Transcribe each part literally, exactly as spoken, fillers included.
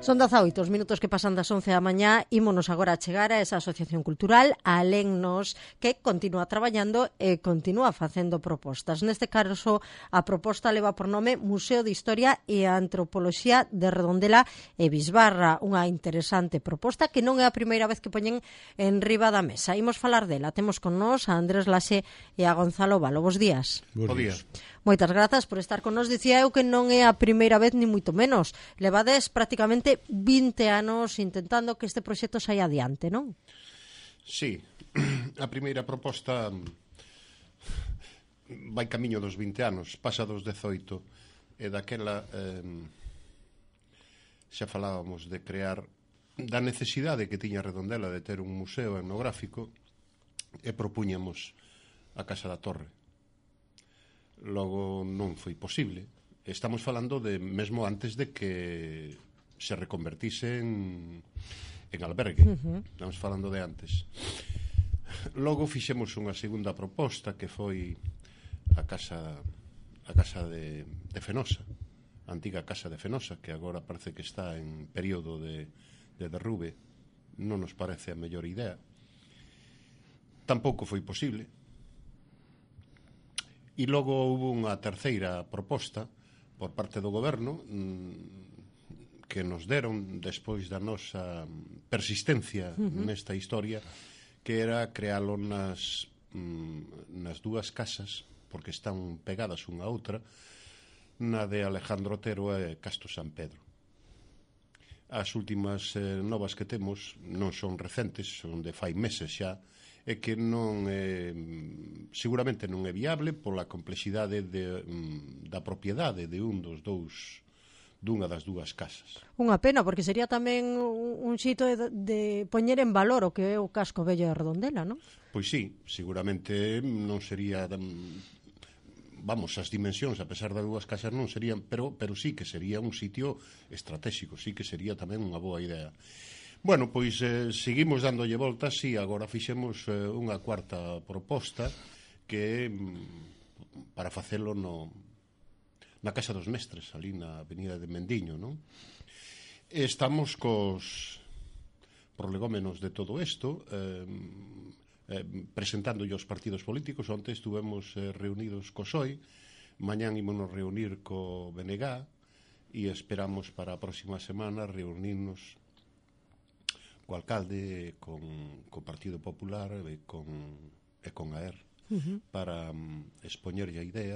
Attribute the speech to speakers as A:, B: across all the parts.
A: Son dezaoito os minutos que pasan das once da mañá. Ímonos agora a chegar a esa asociación cultural, a Alennos, que continúa traballando e continúa facendo propostas. Neste caso, a proposta leva por nome Museo de Historia e Antropoloxía de Redondela e Bisbarra. Unha interesante proposta que non é a primeira vez que poñen en riba da mesa. Imos falar dela. Temos con nós a Andrés Laxe e a Gonzalo Valo. Bos días.
B: Bos días.
A: Moitas grazas por estar con nós. Dicía eu que non é a primeira vez, ni moito menos. Levades prácticamente vinte anos intentando que este proxecto saia adiante, non?
B: Sí, a primeira proposta vai camiño dos vinte anos, pasa dos dezoito, e daquela eh, xa falábamos de crear, da necesidade que tiña Redondela de ter un museo etnográfico, e propuñamos a Casa da Torre. Logo non foi posible. Estamos falando de mesmo antes de que se reconvertise en, en albergue. Uh-huh. Estamos falando de antes. Logo fixemos unha segunda proposta que foi a casa a casa de, de Fenosa, a antiga casa de Fenosa, que agora parece que está en período de, de derrube. Non nos parece a mellor idea. Tampouco foi posible. E logo houve unha terceira proposta por parte do goberno que nos deron despois da nosa persistencia uh-huh. nesta historia, que era crealo nas, nas dúas casas, porque están pegadas unha a outra, na de Alejandro Otero e Castro San Pedro. As últimas eh, novas que temos non son recentes, son de fai meses xa, e que non é, seguramente non é viable pola complexidade de, da propiedade de un dos dous, dunha das dúas casas.
A: Unha pena, porque sería tamén un xito de, de poñer en valor o que é o casco vello de Redondela, non?
B: Pois sí, seguramente non sería, vamos, as dimensións, a pesar das dúas casas non serían, pero, pero sí que sería un sitio estratégico, sí que sería tamén unha boa idea. Bueno, pois eh, seguimos dándolle voltas, e agora fixemos eh, unha cuarta proposta que é mm, para facelo no, na Casa dos Mestres, ali na avenida de Mendiño, non? Estamos cos prolegómenos de todo isto, eh, eh, presentándolle aos partidos políticos. Onte estuvemos eh, reunidos co P S O E, mañán ímonos reunir co B N G e esperamos para a próxima semana reunirnos co alcalde, con o Partido Popular e con, e con A E R uh-huh. para um, expoñerlle a idea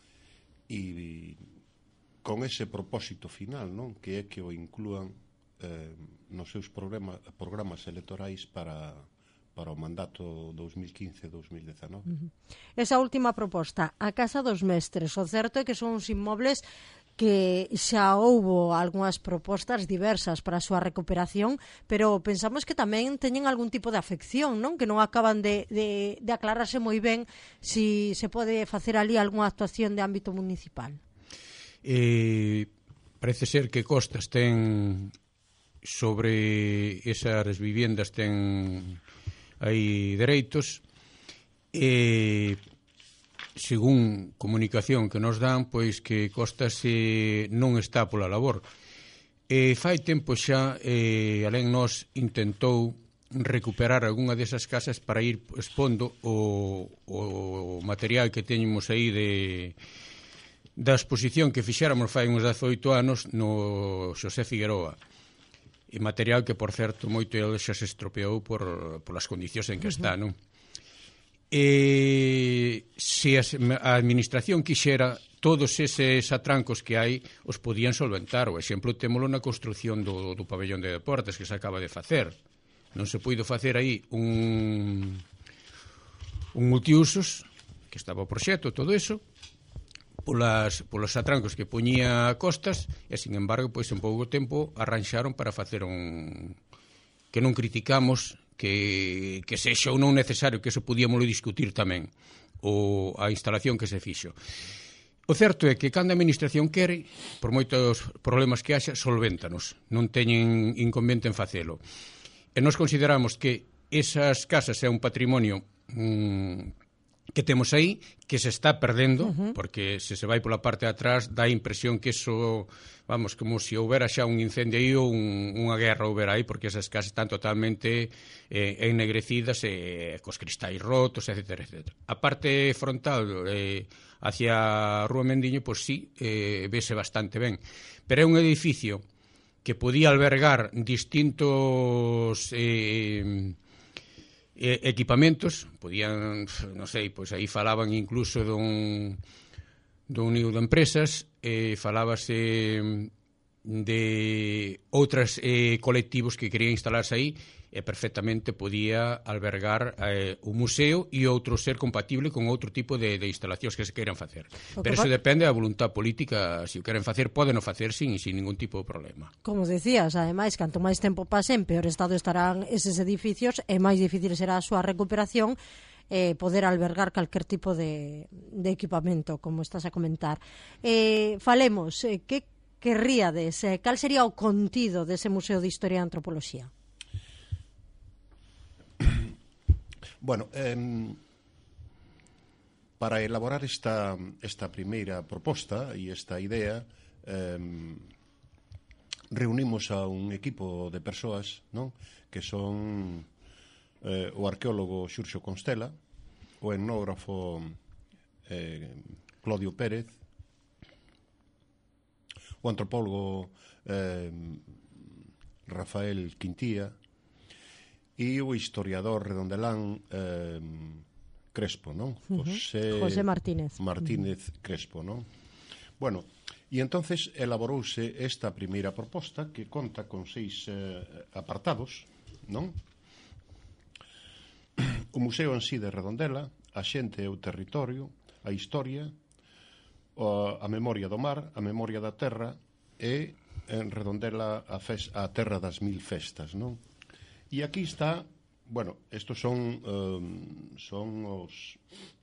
B: e con ese propósito final, non? Que é que o inclúan eh, nos seus programa, programas electorais para, para o mandato dos mil quince a dos mil dezanove. Uh-huh.
A: Esa última proposta, a Casa dos Mestres, o certo é que son uns inmobles que xa houbo algunhas propostas diversas para a súa recuperación, pero pensamos que tamén teñen algún tipo de afección, non? Que non acaban de, de, de aclararse moi ben si se pode facer ali algunha actuación de ámbito municipal.
C: Eh, parece ser que Costas ten sobre esas viviendas ten aí dereitos e según comunicación que nos dan, pois que Costas eh, non está pola labor. E fai tempo xa, eh, alén nos intentou recuperar algunha desas casas para ir expondo o, o material que teñemos aí de, da exposición que fixéramos fai uns dezoito anos no Xosé Figueroa. E material que, por certo, moito ele xa se estropeou por, por as condicións en que uh-huh. está, non? E se a administración quixera, todos eses atrancos que hai os podían solventar. O exemplo témolo na construción do, do pabellón de deportes que se acaba de facer. Non se puido facer aí un, un multiusos, que estaba o proxecto, todo eso, polas, polos atrancos que poñía a Costas, e, sin embargo, pois en pouco tempo arranxaron para facer un... que non criticamos que, que sexa ou non necesario, que eso podíamoslo discutir tamén, o a instalación que se fixo. O certo é que cando a administración quere, por moitos problemas que haxa, solvéntanos, non teñen inconveniente en facelo. E nos consideramos que esas casas é un patrimonio mmm, que temos aí, que se está perdendo, uh-huh. porque se se vai pola parte de atrás dá a impresión que eso, vamos, como se houbera xa un incendio aí ou un, unha guerra houbera aí, porque esas casas están totalmente eh, ennegrecidas e eh, cos cristais rotos, etcétera, etcétera. A parte frontal eh, hacia a Rúa Mendiño, pois sí, eh, vese bastante ben, pero é un edificio que podía albergar distintos eh, equipamentos, podían, non sei, pois aí falaban incluso dun, dun nido de empresas, eh, falábase de outros eh, colectivos que querían instalarse aí, e perfectamente podía albergar eh, un museo e outro ser compatible con outro tipo de, de instalacións que se queiran facer. Pero eso depende da voluntad política, se o queren facer, poden o facer sin, sin ningún tipo de problema.
A: Como decías, ademais, canto máis tempo pase, en peor estado estarán eses edificios e máis difícil será a súa recuperación, eh, poder albergar calquer tipo de, de equipamento, como estás a comentar. Eh, falemos, eh, que querríades? Eh, cal sería o contido dese Museo de Historia e Antropoloxía?
B: Bueno, eh, para elaborar esta, esta primeira proposta e esta idea, eh, reunimos a un equipo de persoas, non? Que son eh, o arqueólogo Xurxo Constela, o etnógrafo eh, Claudio Pérez, o antropólogo eh, Rafael Quintía, e o historiador redondelán eh, Crespo, non?
A: Uh-huh. José, José Martínez.
B: Martínez uh-huh. Crespo, non? Bueno, e entonces elaborouse esta primeira proposta que conta con seis eh, apartados, non? O museo en sí de Redondela, a xente e o territorio, a historia, a memoria do mar, a memoria da terra e en Redondela a, fes, a terra das mil festas, non? E aquí está, bueno, estos son um, son os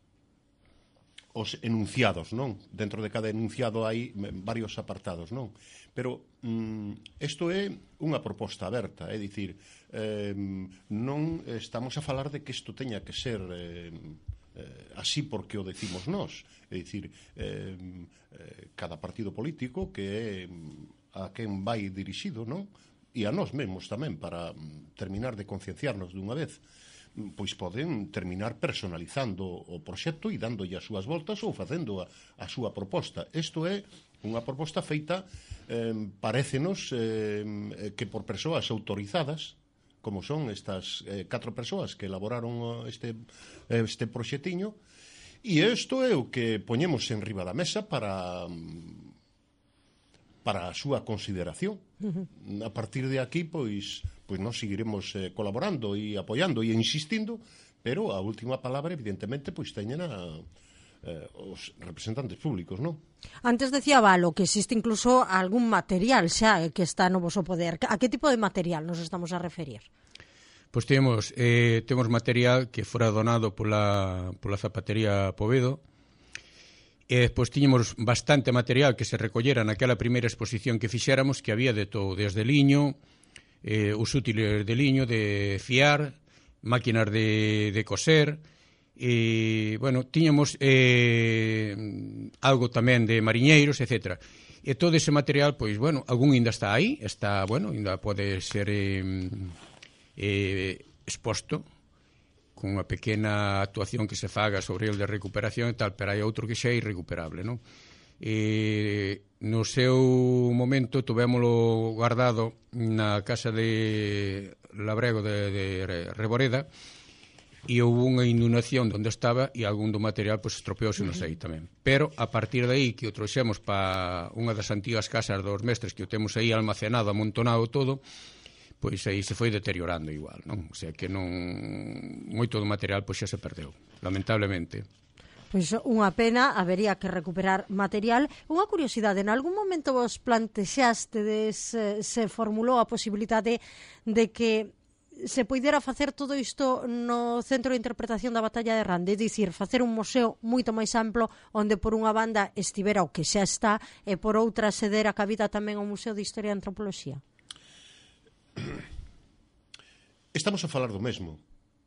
B: os enunciados, non? Dentro de cada enunciado hai varios apartados, non? Pero um, isto é unha proposta aberta, é dicir, eh, non estamos a falar de que isto teña que ser eh, eh, así porque o decimos nós, é dicir, eh, eh, cada partido político que é a quen vai dirixido, non? E a nós mesmos tamén, para terminar de concienciarnos dunha vez, pois poden terminar personalizando o proxecto e dándolle as súas voltas ou facendo a, a súa proposta. Isto é unha proposta feita, eh, parécenos eh, que por persoas autorizadas, como son estas eh, catro persoas que elaboraron este, este proxetiño, e isto é o que poñemos en riba da mesa para... para a súa consideración. Uh-huh. A partir de aquí, pois, pois nós seguiremos eh, colaborando e apoiando e insistindo, pero a última palabra, evidentemente, pois teñen a, eh, os representantes públicos, non?
A: Antes decía Valo que existe incluso algún material xa que está no voso poder. A que tipo de material nos estamos a referir?
C: Pois temos, eh, temos material que fora donado pola, pola Zapatería Povedo. E despois tiñemos bastante material que se recollera naquela primeira exposición que fixéramos, que había de todo, desde liño, eh, os útiles de liño, de fiar, máquinas de, de coser, e, bueno, tiñamos eh, algo tamén de mariñeiros, etcétera. E todo ese material, pois, bueno, algún ainda está aí, está, bueno, ainda pode ser eh, eh, exposto, con unha pequena actuación que se faga sobre el de recuperación e tal, pero hai outro que xa é irrecuperable, non? E no seu momento tuvémolo guardado na casa de Labrego de, de Reboreda e houve unha inundación onde estaba e algún do material pois estropeouse, non sei tamén. Pero a partir de aí que o trouxemos para unha das antigas casas dos mestres que o temos aí almacenado, amontonado todo, pois aí se foi deteriorando igual, non? O sea que non moito do material pois xa se perdeu, lamentablemente.
A: Pois unha pena, habería que recuperar material. Unha curiosidade, en algún momento vos plantexastes, se formulou a posibilidade de que se poidera facer todo isto no Centro de Interpretación da Batalla de Rande, é dicir, facer un museo moito máis amplo onde por unha banda estivera o que xa está e por outra se dera cabida tamén ao Museo de Historia e Antropoloxía?
B: Estamos a falar do mesmo.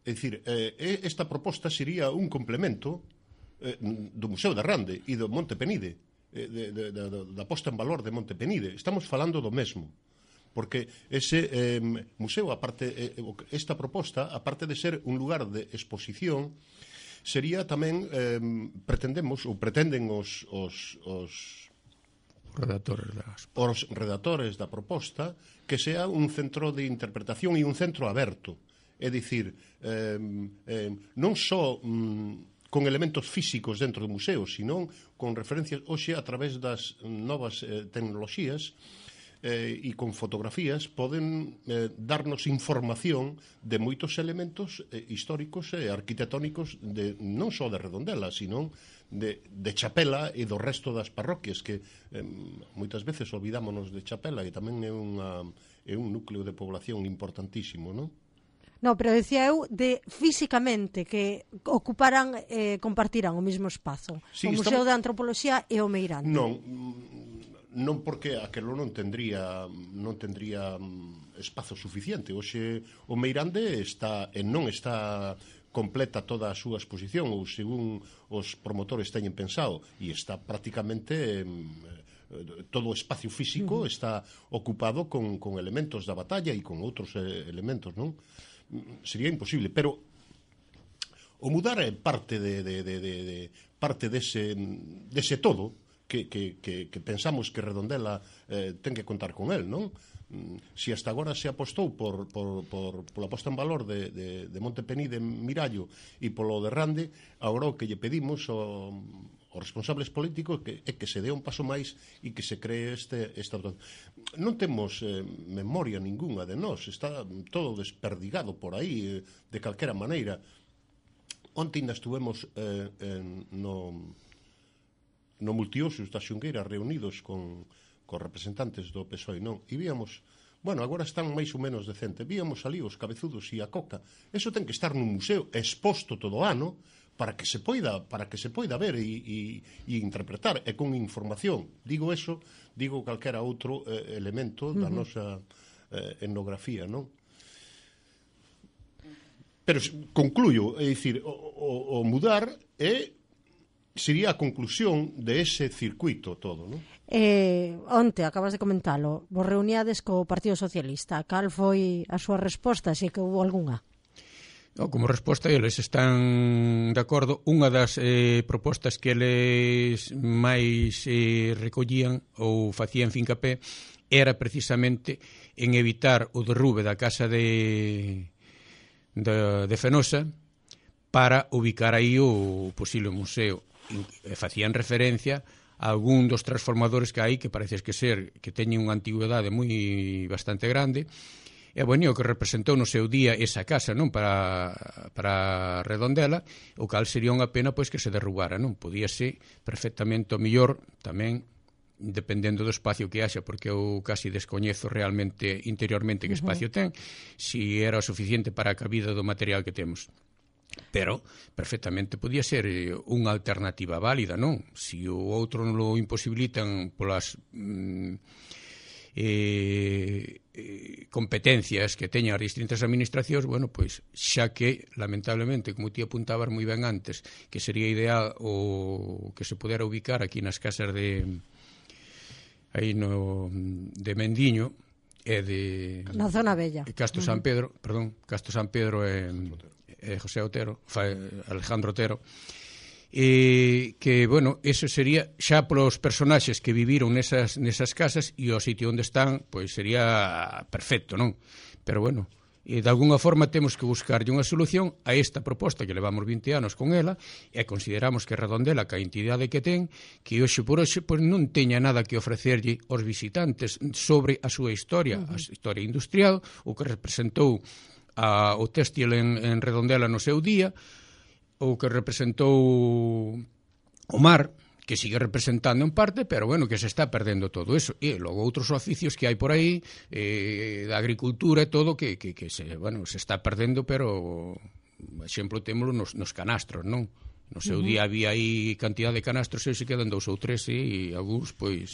B: É dicir, eh, esta proposta sería un complemento eh, do Museo de Rande e do Monte Penide, eh, de, de, de, de, da posta en valor de Monte Penide. Estamos falando do mesmo, porque ese eh, museo, aparte, eh, esta proposta, aparte de ser un lugar de exposición, sería tamén, eh, pretendemos, ou pretenden os, os, os
C: redactores das...
B: os redactores da proposta, que sea un centro de interpretación e un centro aberto. É dicir, eh, eh, non só mm, con elementos físicos dentro do museo, sino con referencias hoxe a través das novas eh, tecnoloxías eh, e con fotografías poden eh, darnos información de moitos elementos eh, históricos e arquitectónicos de, non só de Redondela, sino de, de Chapela e do resto das parroquias, que eh, moitas veces olvidámonos de Chapela, e tamén é, unha, é un núcleo de población importantísimo, non?
A: No, pero decía eu de físicamente que ocuparan, eh, compartiran o mesmo espazo. Sí, o Museo estamos... de Antropoloxía e o Meirande.
B: Non, non porque aquelo non tendría non tendría espazo suficiente. Hoxe o Meirande está e non está completa toda a súa exposición, ou según os promotores teñen pensado, e está prácticamente eh, todo o espacio físico uh-huh. está ocupado con, con elementos da batalla e con outros eh, elementos, non? Sería imposible, pero o mudar é parte de, de, de, de, de parte dese, dese todo que, que, que, que pensamos que Redondela eh, ten que contar con el, non? Si hasta agora se apostou por, por, por, por a posta en valor de, de, de Monte Penide en Mirallo e polo de Rande, agora o que lle pedimos ao os responsables políticos que, é que se dé un paso máis e que se cree este, esta... Non temos eh, memoria ninguna de nós, está todo desperdigado por aí, eh, de calquera maneira. Onte ainda estuvemos eh, en, no, no Multiusos da Xungueira reunidos con, con representantes do P S O E, non? E víamos, bueno, agora están máis ou menos decente, víamos ali os cabezudos e a coca. Eso ten que estar nun museo exposto todo o ano, para que se poida para que se poida ver e, e, e interpretar, e con información. Digo eso, digo calquera outro eh, elemento da uh-huh. nosa eh, etnografía, non? Pero concluyo, é dicir, o, o, o mudar é sería a conclusión de ese circuito todo, non?
A: Eh, onte, acabas de comentalo, vos reuniades co Partido Socialista. Cal foi a súa resposta, se que houve algunha?
C: No, como resposta, eles están de acordo. Unha das eh, propostas que eles máis eh, recollían ou facían fincapé era precisamente en evitar o derrube da casa de, de, de Fenosa para ubicar aí o posible museo. E facían referencia a algún dos transformadores que hai, que parece que ser que teñen unha antigüedade moi bastante grande. E, bueno, o que representou no seu día esa casa, non, para, para Redondela, o cal sería unha pena pois que se derrubara, non? Podíase perfectamente o mellor tamén, dependendo do espacio que haxa, porque eu casi descoñezo realmente interiormente que espacio ten, si era o suficiente para a cabida do material que temos. Pero perfectamente podía ser unha alternativa válida, non? Si o outro non lo imposibilitan polas mm, eh, eh, competencias que teñan as distintas administracións, bueno, pois xa que, lamentablemente, como ti apuntabas moi ben antes, que sería ideal o que se pudera ubicar aquí nas casas de aí no de Mendiño e de
A: na zona bella.
C: Castro uh-huh. San Pedro, perdón, Castro San Pedro e, e José Otero, Alejandro Otero. E que, bueno, eso sería xa polos personaxes que viviron nesas, nesas casas, e o sitio onde están, pois sería perfecto, non? Pero, bueno, e de alguna forma temos que buscarlle unha solución a esta proposta, que levamos vinte anos con ela, e consideramos que Redondela, que a entidade que ten, que hoxe por hoxe pois non teña nada que ofrecerlle aos visitantes sobre a súa historia, uh-huh. a historia industrial, o que representou a, o téxtil en, en Redondela no seu día, o que representou o mar, que sigue representando en parte, pero, bueno, que se está perdendo todo eso. E logo outros oficios que hai por aí, eh, da agricultura e todo, que, que, que se, bueno, se está perdendo, pero, exemplo, témolo nos, nos canastros, non? No seu uh-huh. día había aí cantidad de canastros, e se quedan dous ou tres, e algúns, pois,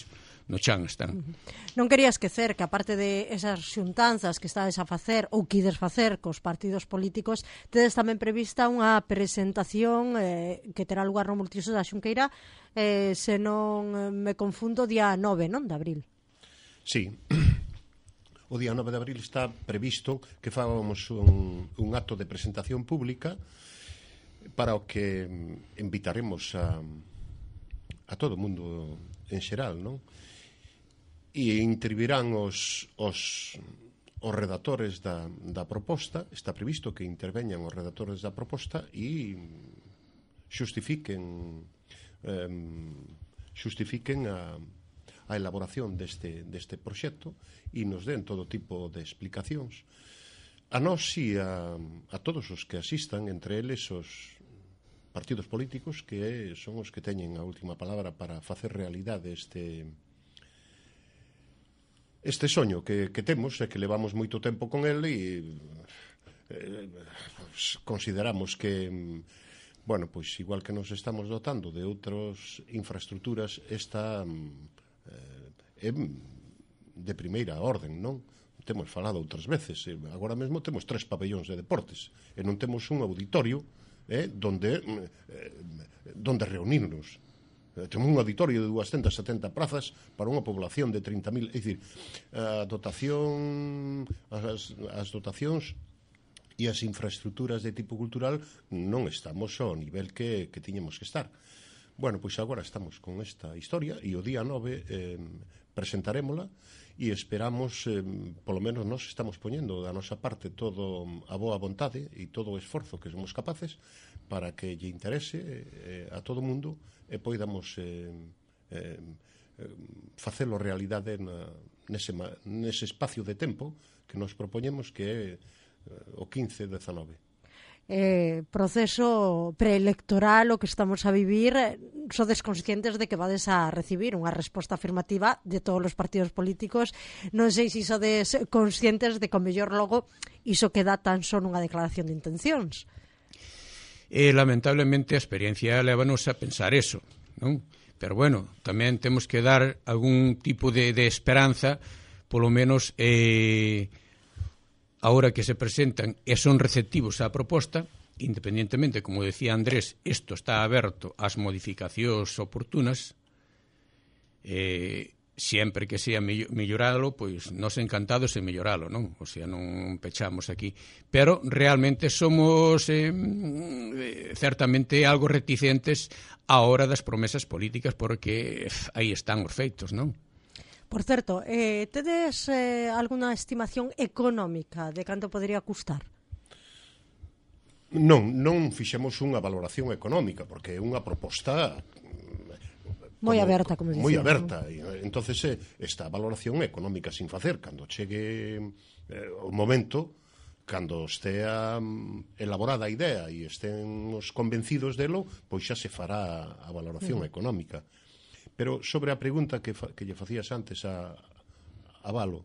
C: no chan están.
A: Non quería esquecer que aparte de esas xuntanzas que estades a facer ou que ides facer cos partidos políticos, tedes tamén prevista unha presentación eh, que terá lugar no Multiusos da Xunqueira, eh, se non me confundo, día nove, non, de abril.
B: Sí. O día nove de abril está previsto que fagamos un, un acto de presentación pública para o que invitaremos a, a todo o mundo en xeral, non? E intervirán os, os, os redactores da, da proposta, está previsto que interveñan os redactores da proposta e xustifiquen eh, xustifiquen a a elaboración deste, deste proxecto e nos den todo tipo de explicacións. A nós e a, a todos os que asistan, entre eles os partidos políticos que son os que teñen a última palabra para facer realidade este este soño que, que temos e que levamos moito tempo con ele e eh, pues, consideramos que bueno, pois igual que nos estamos dotando de outras infraestructuras, esta é de primeira orden, non? Temos falado outras veces, agora mesmo temos tres pabellóns de deportes e non temos un auditorio eh, donde eh, donde reunirnos. Temos un auditorio de doscientas setenta plazas para unha población de trinta mil, é dicir, a dotación as, as dotacións e as infraestructuras de tipo cultural non estamos ao nivel que, que tiñemos que estar. Bueno, pois agora estamos con esta historia e o día nove eh, presentarémola e esperamos, eh, polo menos nós estamos poñendo da nosa parte todo a boa vontade e todo o esforzo que somos capaces para que lle interese eh, a todo mundo e poidamos eh, eh, facelo realidade na, nese, nese espacio de tempo que nos propoñemos, que é eh, o quince dezanove.
A: Eh, proceso preelectoral o que estamos a vivir, sodes conscientes de que vades a recibir unha resposta afirmativa de todos os partidos políticos. Non sei se sodes conscientes de que o mellor logo iso queda tan só nunha declaración de intencións.
C: E lamentablemente a experiencia lévanos a pensar eso, non? Pero bueno, tamén temos que dar algún tipo de, de esperanza, polo menos eh, ahora que se presentan e son receptivos á proposta, independentemente, como decía Andrés, isto está aberto ás modificacións oportunas, eh, sempre que sea melloralo, pois nos encantados en melloralo, non? O sea, non pechamos aquí. Pero realmente somos eh, certamente algo reticentes á hora das promesas políticas, porque aí están os feitos, non?
A: Por certo, eh, tedes eh, alguna estimación económica de canto podería custar?
B: Non, non fixemos unha valoración económica, porque é unha proposta
A: moi aberta, como dicía.
B: Moi aberta, e entonces eh, esta valoración económica sin facer, cando chegue eh, o momento, cando estea mm, elaborada a idea e estén os convencidos delo, pois xa se fará a valoración uh-huh. económica. Pero sobre a pregunta que, fa, que lle facías antes a, a Valo,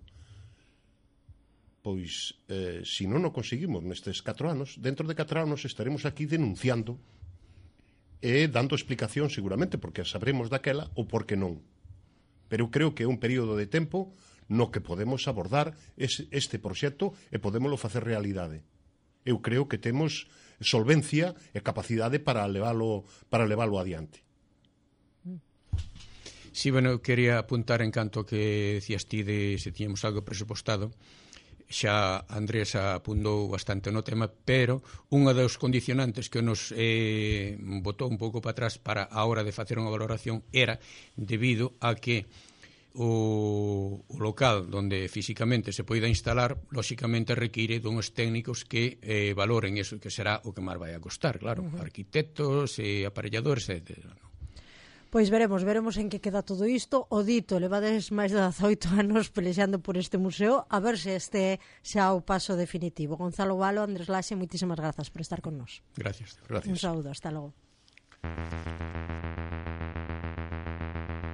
B: pois, eh, se non o conseguimos nestes catro anos, dentro de catro anos estaremos aquí denunciando e dando explicación seguramente, porque sabremos daquela ou porque non. Pero eu creo que é un período de tempo no que podemos abordar es, este proxecto e podémoslo facer realidade. Eu creo que temos solvencia e capacidade para leválo, para leválo adiante.
C: Sí, bueno, quería apuntar en canto que decías ti de se tiñamos algo presupostado. Xa Andrés apuntou bastante no tema, pero unha dos condicionantes que nos eh, botou un pouco para atrás para a hora de facer unha valoración era debido a que o, o local donde físicamente se poida instalar, lóxicamente require duns técnicos que eh, valoren eso, que será o que máis vai a costar, claro, uh-huh. arquitectos e aparelladores, etcétera.
A: Pois veremos, veremos en que queda todo isto. O dito, levades máis de dezaoito anos pelexando por este museo, a ver se este xa o paso definitivo. Gonzalo Valo, Andrés Laxe, moitísimas grazas por estar con nós.
C: Gracias.
B: Gracias.
A: Un saúdo, hasta logo.